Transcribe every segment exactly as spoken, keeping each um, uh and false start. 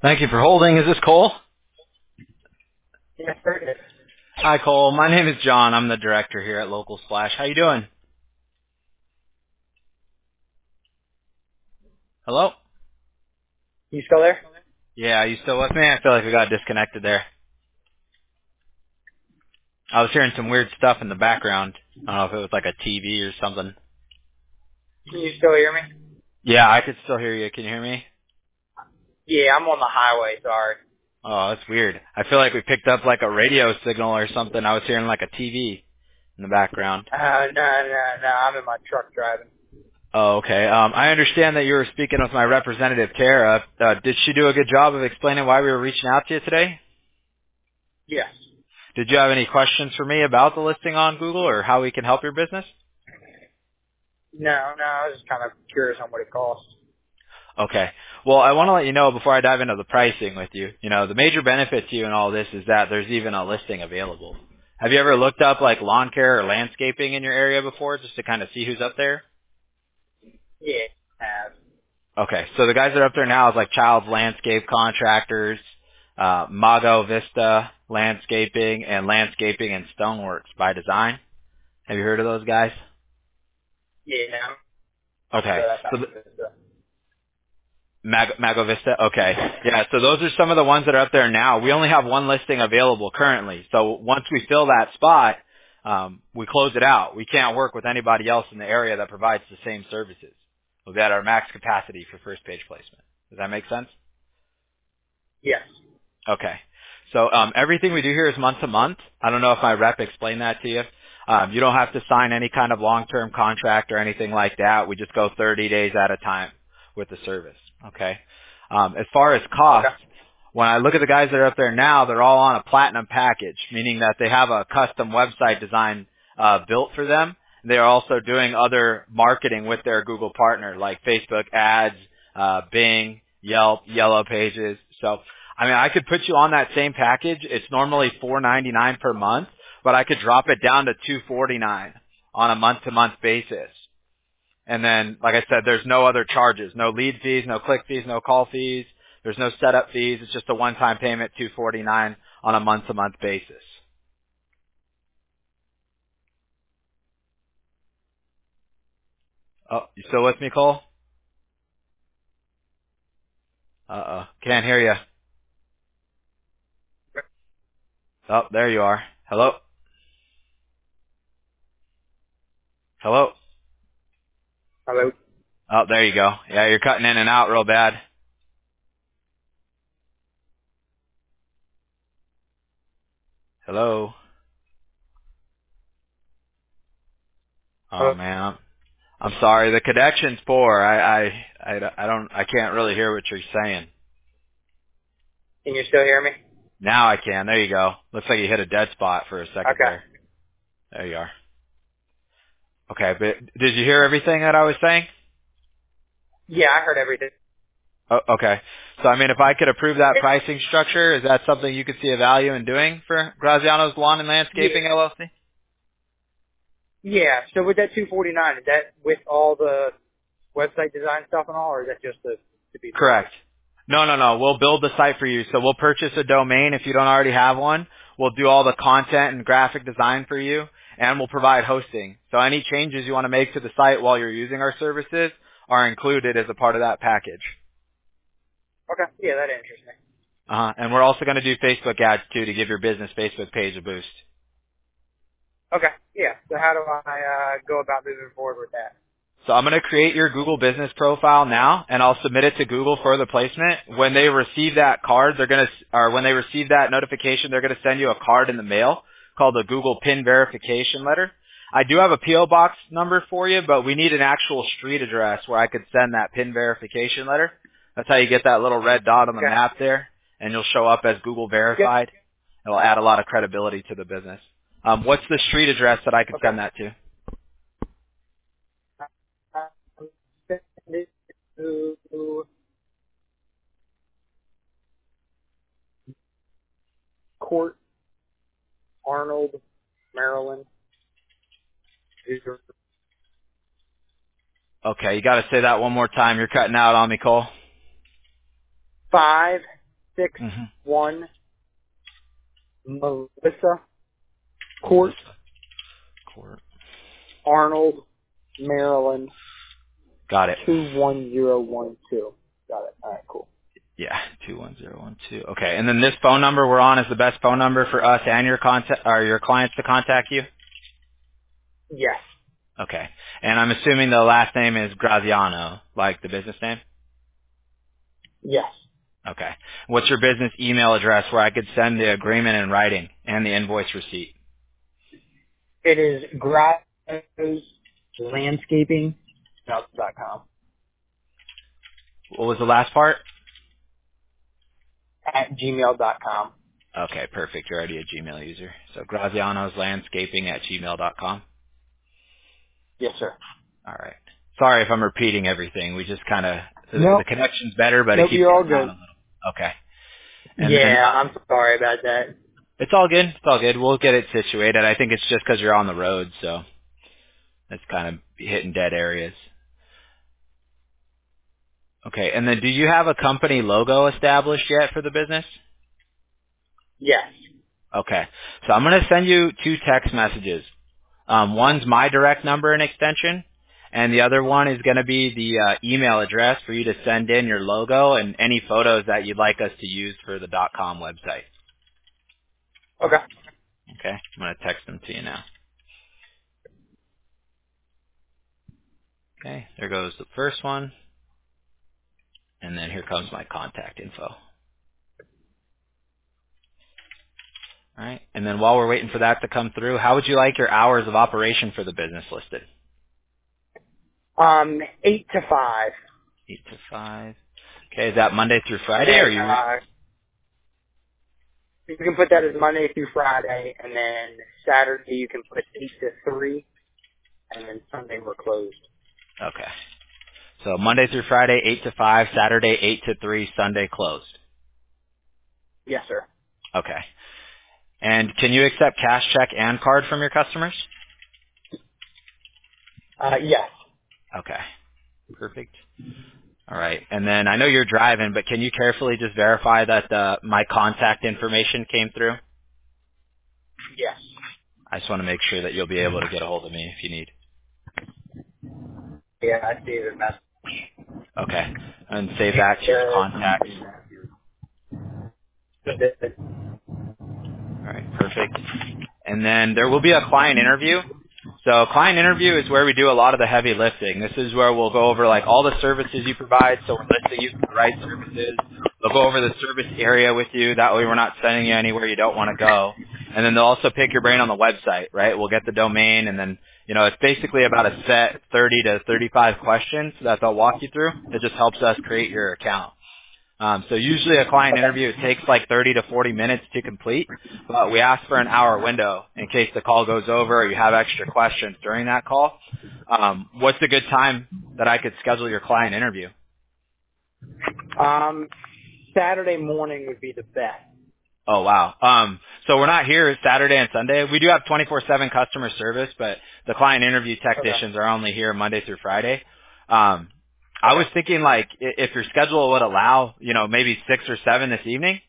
Thank you for holding. Is this Cole? Yes, sir. it is. Hi, Cole. My name is John. I'm the director here at Local Splash. How you doing? Hello? You still there? Yeah, you still with me? I feel like we got disconnected there. I was hearing some weird stuff in the background. I don't know if it was like a T V or something. Can you still hear me? Yeah, I could still hear you. Can you hear me? Yeah, I'm on the highway. Sorry. Oh, that's weird. I feel like we picked up like a radio signal or something. I was hearing like a T V in the background. Uh, no, no, no. I'm in my truck driving. Oh, okay. Um, I understand that you were speaking with my representative, Tara. Uh, did she do a good job of explaining why we were reaching out to you today? Yes. Did you have any questions for me about the listing on Google or how we can help your business? No, no. I was just kind of curious on what it costs. Okay. Well, I want to let you know before I dive into the pricing with you, you know, the major benefit to you in all this is that there's even a listing available. Have you ever looked up like lawn care or landscaping in your area before just to kind of see who's up there? Yeah. I have. Okay. So the guys that are up there now is like Child's Landscape Contractors, uh, Mago Vista Landscaping, and Landscaping and Stoneworks by Design. Have you heard of those guys? Yeah. I'm, so Okay. that's So how the, it is. So. Mag- Mago Vista? Okay. Yeah, so those are some of the ones that are up there now. We only have one listing available currently. So once we fill that spot, um, we close it out. We can't work with anybody else in the area that provides the same services. We'll be at our max capacity for first page placement. Does that make sense? Yes. Okay. So um, everything we do here is month to month. I don't know if my rep explained that to you. Um, you don't have to sign any kind of long-term contract or anything like that. We just go thirty days at a time with the service. Okay. Um, as far as Okay. cost, when I look at the guys that are up there now, they're all on a platinum package, meaning that they have a custom website design uh, built for them. They are also doing other marketing with their Google partner, like Facebook ads, uh, Bing, Yelp, Yellow Pages. So I mean, I could put you on that same package. It's normally four ninety-nine per month, but I could drop it down to two forty-nine on a month-to-month basis. And then, like I said, there's no other charges, no lead fees, no click fees, no call fees. There's no setup fees. It's just a one-time payment, two forty-nine on a month-to-month basis. Oh, you still with me, Cole? Uh-oh, can't hear you. Oh, there you are. Hello? Hello? Hello. Oh, there you go. Yeah, you're cutting in and out real bad. Hello? Oh, Hello. man. I'm sorry, the connection's poor. I, I, I, I don't, I can't really hear what you're saying. Can you still hear me? Now I can. There you go. Looks like you hit a dead spot for a second Okay. there. There you are. Okay, but did you hear everything that I was saying? Yeah, I heard everything. Oh, okay. So I mean, if I could approve that pricing structure, is that something you could see a value in doing for Graziano's Lawn and Yeah. Landscaping L L C? Yeah. So with that two forty-nine, is that with all the website design stuff and all, or is that just the to be built? Correct. No, no, no. We'll build the site for you. So we'll purchase a domain if you don't already have one. We'll do all the content and graphic design for you, and we'll provide hosting. So any changes you want to make to the site while you're using our services are included as a part of that package. Okay. Yeah, that interests me. Uh-huh. And we're also going to do Facebook ads too to give your business Facebook page a boost. Okay. Yeah. So how do I uh, go about moving forward with that? So I'm going to create your Google business profile now, and I'll submit it to Google for the placement. When they receive that card, they're going to, or when they receive that notification, they're going to send you a card in the mail called a Google PIN verification letter. I do have a P O box number for you, but we need an actual street address where I could send that PIN verification letter. That's how you get that little red dot on the Okay. map there, and you'll show up as Google Yep. verified. It'll add a lot of credibility to the business. Um, what's the street address that I could Okay. send that to? Uh, send it to Court, Arnold, Maryland. Okay, you got to say that one more time. You're cutting out on me, Cole. Five six Mm-hmm. one Melissa Court, Court. Arnold, Maryland, Got it. two one zero one two. Got it. All right, cool. Yeah, two one zero one two. Okay, and then this phone number we're on is the best phone number for us and your contact or your clients to contact you? Yes. Okay. And I'm assuming the last name is Graziano, like the business name? Yes. Okay. What's your business email address where I could send the agreement in writing and the invoice receipt? It is Grazio's Landscaping dot com What was the last part? at gmail dot com. Okay, perfect. You're already a Gmail user. So Graziano's Landscaping at gmail dot com. Yes, sir. All right. Sorry if I'm repeating everything. We just kind of, the, Nope. the connection's better, but it Nope, keeps you're all going out a good. little. Okay. And then Yeah, uh, I'm sorry about that. it's all good. It's all good. We'll get it situated. I think it's just because you're on the road, so it's kind of hitting dead areas. Okay. And then do you have a company logo established yet for the business? Yes. Okay. So I'm going to send you two text messages. Um, one's my direct number and extension, and the other one is going to be the uh, email address for you to send in your logo and any photos that you'd like us to use for the .com website. Okay. Okay. I'm going to text them to you now. Okay. There goes the first one, and then here comes my contact info. All right. And then while we're waiting for that to come through, how would you like your hours of operation for the business listed? Um, eight to five. Eight to five. Okay. Is that Monday through And Friday, or are then, you? uh, you can put that as Monday through Friday, and then Saturday you can put eight to three, and then Sunday we're closed. Okay. So Monday through Friday, eight to five. Saturday, eight to three. Sunday closed. Yes, sir. Okay. And can you accept cash, check, and card from your customers? Uh, yes. Okay. Perfect. All right. And then I know you're driving, but can you carefully just verify that uh, my contact information came through? Yes. I just want to make sure that you'll be able to get a hold of me if you need. Yeah, I see the message. Okay. And save that to your contacts. All right. Perfect. And then there will be a client interview. So client interview is where we do a lot of the heavy lifting. This is where we'll go over like all the services you provide. So we're listing you for the right services. They'll go over the service area with you. That way we're not sending you anywhere you don't want to go. And then they'll also pick your brain on the website, right? We'll get the domain and then, you know, it's basically about a set thirty to thirty-five questions that they'll walk you through. It just helps us create your account. Um, so usually a client interview, it takes like thirty to forty minutes to complete, but we ask for an hour window in case the call goes over or you have extra questions during that call. Um, what's a good time that I could schedule your client interview? Um, Saturday morning would be the best. Oh, wow. Um, so we're not here Saturday and Sunday. We do have twenty-four seven customer service, but the client interview Okay. technicians are only here Monday through Friday. Um, I was Okay. thinking like i- if your schedule would allow, you know, maybe six or seven this evening.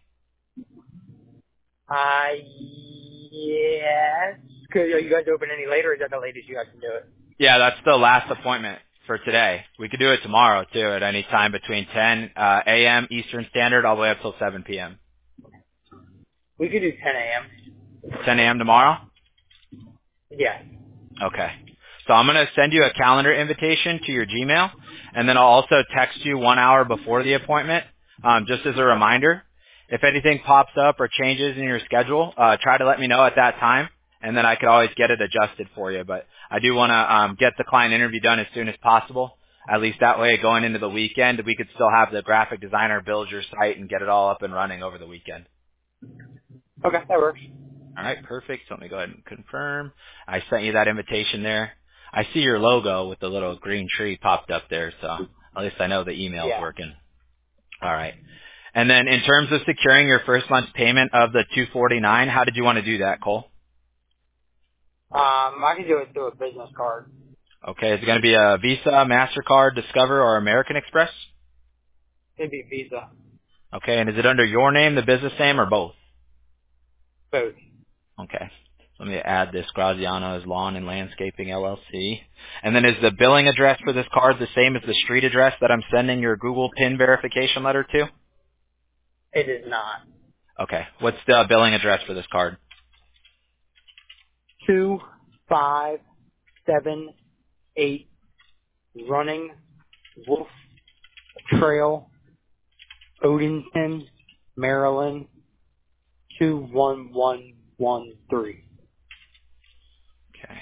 Uh, yes. Could, are you guys open any later, or is that the latest you guys can do it? Yeah, that's the last appointment for today. We could do it tomorrow too, at any time between ten uh, a m. Eastern Standard all the way up till seven p m We could do ten a.m. ten a m tomorrow? Yes. Okay. So I'm going to send you a calendar invitation to your Gmail, and then I'll also text you one hour before the appointment, um, just as a reminder. If anything pops up or changes in your schedule, uh, try to let me know at that time, and then I could always get it adjusted for you. But I do want to um, get the client interview done as soon as possible. At least that way, going into the weekend, we could still have the graphic designer build your site and get it all up and running over the weekend. Okay, that works. All right, perfect. So let me go ahead and confirm. I sent you that invitation there. I see your logo with the little green tree popped up there, so at least I know the email's Yeah. working. All right. And then in terms of securing your first month's payment of the two forty-nine, how did you want to do that, Cole? Um, I can do it through a business card. Okay, is it going to be a Visa, MasterCard, Discover, or American Express? It'd be Visa. Okay, and is it under your name, the business name, or both? Both. Okay. Let me add this Graziano's Lawn and Landscaping L L C. And then is the billing address for this card the same as the street address that I'm sending your Google PIN verification letter to? It is not. Okay. What's the billing address for this card? Two, five, seven, eight, Running Wolf Trail, Odenton, Maryland, two one one one three. Okay.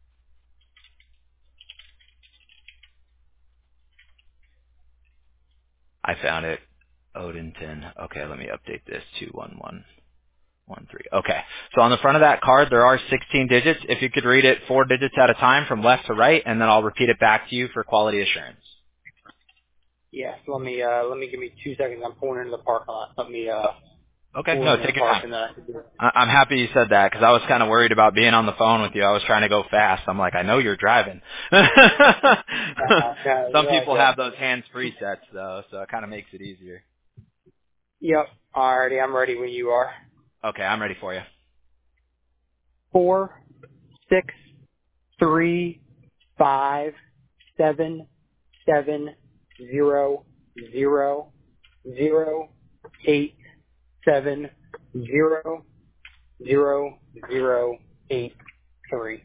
I found it. Odenton. Okay, let me update this. two one one one three. Okay. So on the front of that card, there are sixteen digits. If you could read it four digits at a time from left to right, and then I'll repeat it back to you for quality assurance. Yes, let me, uh, let me give me two seconds. I'm pulling into the parking lot. Let me, uh, Okay. pull No, into the take your park time. and then I can do it. I- I'm happy you said that because I was kind of worried about being on the phone with you. I was trying to go fast. I'm like, I know you're driving. Uh, no, Some you're all people good. have those hands-free sets, though, so it kind of makes it easier. Yep. Alrighty, I'm ready when you are. Okay, I'm ready for you. Four, six, three, five, seven, seven, zero, zero, zero, eight, seven, zero, zero, zero, eight, three.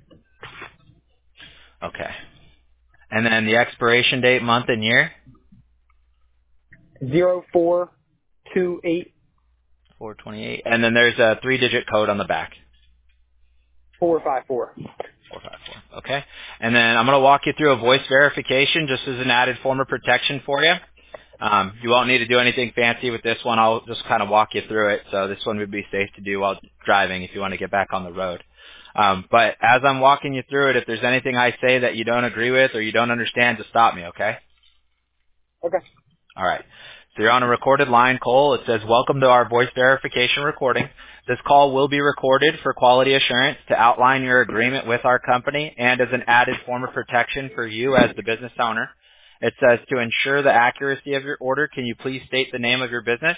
Okay. And then the expiration date, month, and year? Zero, four, two, eight, four twenty-eight. And then there's a three-digit code on the back. four, five, four. four five four. Okay. And then I'm going to walk you through a voice verification just as an added form of protection for you. Um, you won't need to do anything fancy with this one. I'll just kind of walk you through it. So this one would be safe to do while driving if you want to get back on the road. Um, but as I'm walking you through it, if there's anything I say that you don't agree with or you don't understand, just stop me, okay? Okay. All right. So you're on a recorded line, Cole. It says, welcome to our voice verification recording. This call will be recorded for quality assurance to outline your agreement with our company and as an added form of protection for you as the business owner. It says, to ensure the accuracy of your order, can you please state the name of your business?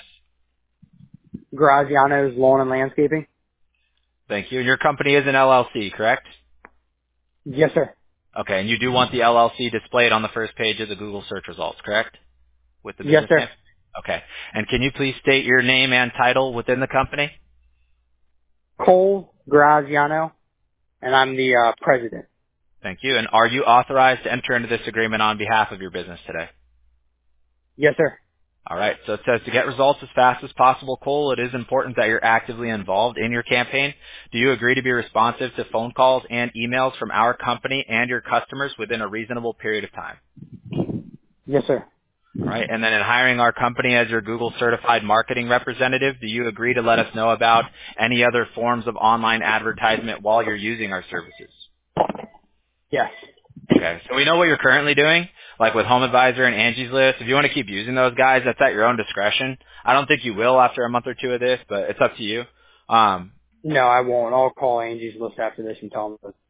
Graziano's Lawn and Landscaping? Thank you. And your company is an L L C, correct? Yes, sir. Okay. And you do want the L L C displayed on the first page of the Google search results, correct? With the Yes, business name? sir. Okay. And can you please state your name and title within the company? Cole Graziano, and I'm the uh, president. Thank you. And are you authorized to enter into this agreement on behalf of your business today? Yes, sir. All right. So it says to get results as fast as possible, Cole, it is important that you're actively involved in your campaign. Do you agree to be responsive to phone calls and emails from our company and your customers within a reasonable period of time? Yes, sir. All right. And then in hiring our company as your Google certified marketing representative, do you agree to let us know about any other forms of online advertisement while you're using our services? Yes. Okay. So we know what you're currently doing, like with Home Advisor and Angie's List. If you want to keep using those guys, that's at your own discretion. I don't think you will after a month or two of this, but it's up to you. Um, No, I won't. I'll call Angie's List after this and tell them.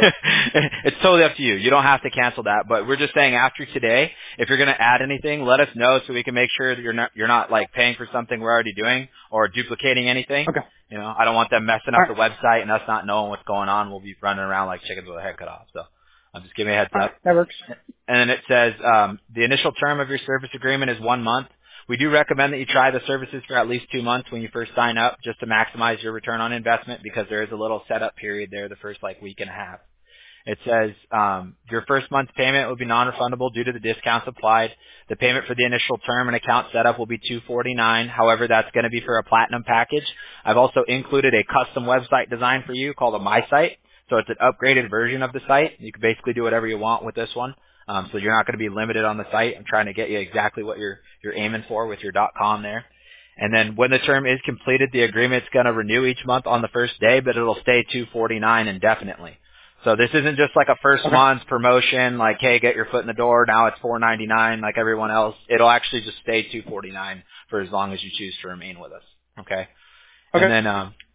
it's totally up to you. You don't have to cancel that, but we're just saying after today, if you're going to add anything, let us know so we can make sure that you're not you're not like paying for something we're already doing or duplicating anything. Okay. You know, I don't want them messing All up right. the website and us not knowing what's going on. We'll be running around like chickens with a head cut off. So, I'm just giving you a heads All right. up. That works. And then it says um, the initial term of your service agreement is one month. We do recommend that you try the services for at least two months when you first sign up, just to maximize your return on investment, because there is a little setup period there the first like week and a half. It says um, your first month's payment will be non-refundable due to the discounts applied. The payment for the initial term and account setup will be two hundred forty-nine dollars. However, that's going to be for a platinum package. I've also included a custom website design for you called a My Site. So it's an upgraded version of the site. You can basically do whatever you want with this one. Um, so you're not going to be limited on the site. I'm trying to get you exactly what you're you're aiming for with your .com there. And then when the term is completed, the agreement's going to renew each month on the first day, but it'll stay two hundred forty-nine dollars indefinitely. So this isn't just like a first Okay. month's promotion, like, hey, get your foot in the door. Now it's four hundred ninety-nine dollars like everyone else. It'll actually just stay two hundred forty-nine dollars for as long as you choose to remain with us. Okay. And Okay. then um,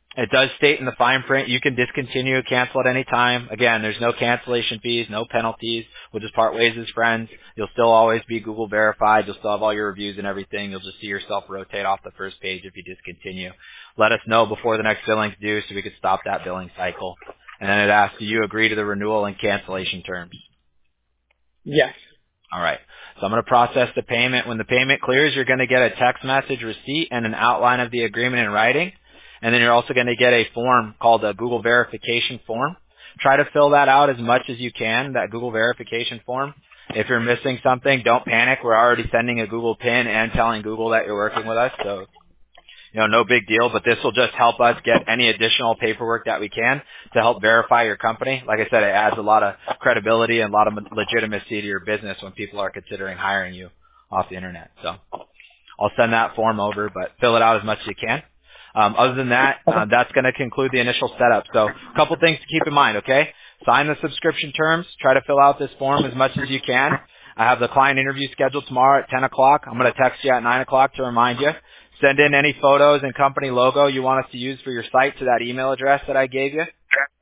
It does state in the fine print you can discontinue, cancel at any time. Again, there's no cancellation fees, no penalties. We'll just part ways as friends. You'll still always be Google verified. You'll still have all your reviews and everything. You'll just see yourself rotate off the first page if you discontinue. Let us know before the next billing's due so we could stop that billing cycle. And then it asks, do you agree to the renewal and cancellation terms? Yes. All right. So I'm going to process the payment. When the payment clears, you're going to get a text message receipt and an outline of the agreement in writing. And then you're also going to get a form called a Google verification form. Try to fill that out as much as you can, that Google verification form. If you're missing something, don't panic. We're already sending a Google PIN and telling Google that you're working with us. So, you know, no big deal, but this will just help us get any additional paperwork that we can to help verify your company. Like I said, it adds a lot of credibility and a lot of legitimacy to your business when people are considering hiring you off the internet. So I'll send that form over, but fill it out as much as you can. Um, other than that, uh, that's going to conclude the initial setup. So a couple things to keep in mind, okay? Sign the subscription terms. Try to fill out this form as much as you can. I have the client interview scheduled tomorrow at ten o'clock. I'm going to text you at nine o'clock to remind you. Send in any photos and company logo you want us to use for your site to that email address that I gave you.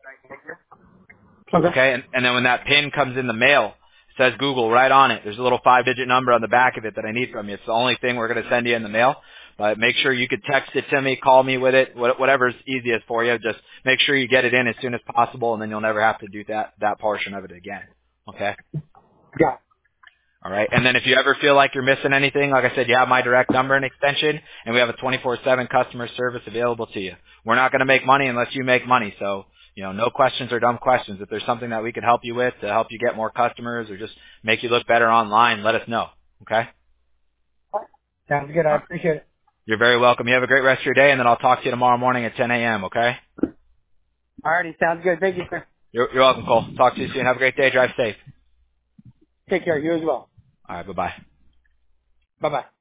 Okay. Okay, and, and then when that PIN comes in the mail, it says Google right on it. There's a little five-digit number on the back of it that I need from you. It's the only thing we're going to send you in the mail. But make sure you could text it to me, call me with it, whatever's easiest for you. Just make sure you get it in as soon as possible, and then you'll never have to do that that portion of it again. Okay? Got it. All right. And then if you ever feel like you're missing anything, like I said, you have my direct number and extension, and we have a twenty-four seven customer service available to you. We're not going to make money unless you make money. So, you know, no questions or dumb questions. If there's something that we could help you with to help you get more customers or just make you look better online, let us know. Okay? Sounds good. I appreciate it. You're very welcome. You have a great rest of your day, and then I'll talk to you tomorrow morning at ten a.m., okay? Alrighty. Sounds good. Thank you, sir. You're, you're welcome, Cole. Talk to you soon. Have a great day. Drive safe. Take care. You as well. All right. Bye-bye. Bye-bye.